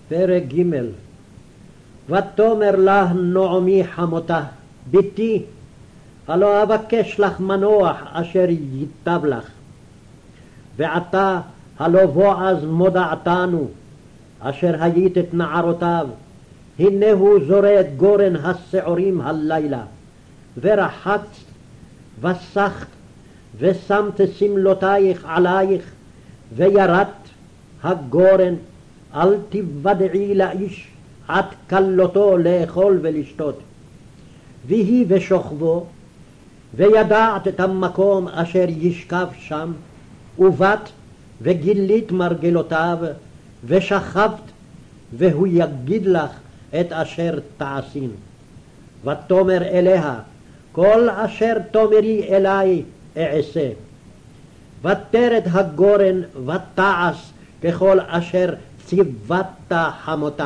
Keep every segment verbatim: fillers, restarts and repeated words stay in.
פרק ג'. ותאמר לה נעמי חמותה, בתי, הלא אבקש לך מנוח אשר ייטב לך. ועתה הלא בועז מודעתנו, אשר היית את נערותיו, הנה הוא זורע את גורן השעורים הלילה. ורחצת וסחת ושמת סמלותייך עלייך, וירדת הגורן, אל תוודעי לאיש עד כלותו לאכול ולשתות. ויהי ושוכבו, וידעת את המקום אשר ישכב שם, ובאת וגילית מרגלותיו, ושכבת, והוא יגיד לך את אשר תעשין. ותאמר אליה, כל אשר תאמרי אלי אעשה. ותרד הגורן ותעש ככל אשר ציוותה חמותה.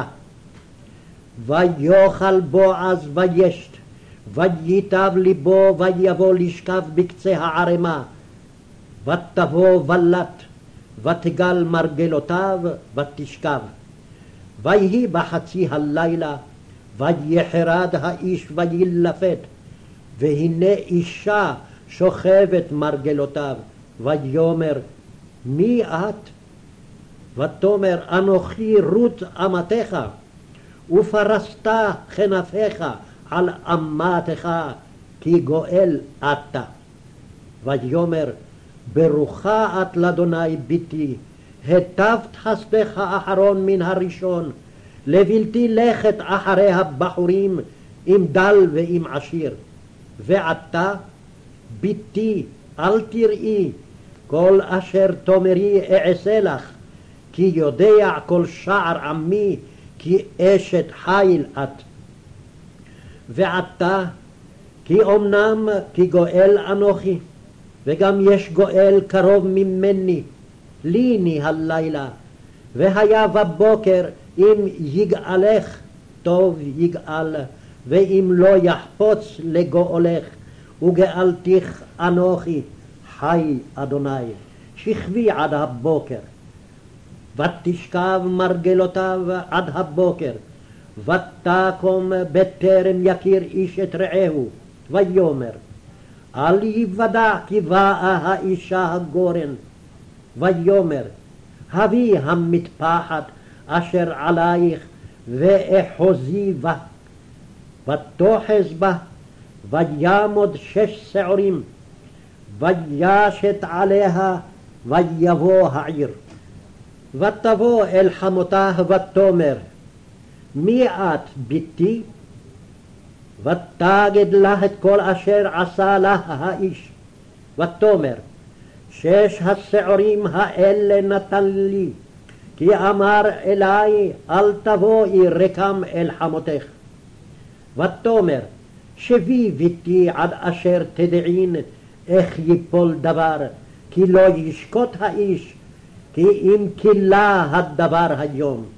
ויאכל בועז וישת, וייטב ליבו, ויבוא לשכב בקצה הערמה. ותבוא ולט, ותגל מרגלותיו, ותשכב. ויהי בחצי הלילה, ויחרד האיש וילפת, והנה אישה שוכבת מרגלותיו. ויאמר, מי את? ותאמר, אנוכי רות אמתך, ופרסת כנפיך על אמתך, כי גואל אתה. ויאמר, ברוכה את לאדוני בתי, היטבת חסדך האחרון מן הראשון, לבלתי לכת אחרי הבחורים, עם דל ועם עשיר. ועתה, בתי, אל תראי, כל אשר תאמרי אעשה לך, כי יודע כל שער עמי, כי אשת חיל את. ועתה, כי אמנם כי גואל אנוכי, וגם יש גואל קרוב ממני, ליני הלילה, והיה בבוקר אם יגאלך טוב יגאל, ואם לא יחפוץ לגואלך, וגאלתיך אנוכי חי אדוני. שכבי עד הבוקר. ותשכב מרגלותיו עד הבוקר, ותקום בטרם יכיר איש את רעהו. ויאמר, אל יוודע כי באה האישה הגורן. ויאמר, הביא המטפחת אשר עלייך, ואחוזי בה. ותאחז בה, ויעמוד שש שעורים, וישת עליה, ויבוא העיר. ותבוא אל חמותה ותאמר, מי את בתי? ותגד לה את כל אשר עשה לה האיש. ותאמר, שש השעורים האלה נתן לי, כי אמר אלי, אל תבואי רקם אל חמותך. ותאמר, שבי בתי עד אשר תדעין איך יפול דבר, כי לא ישקוט האיש, כי אם כילה הדבר היום.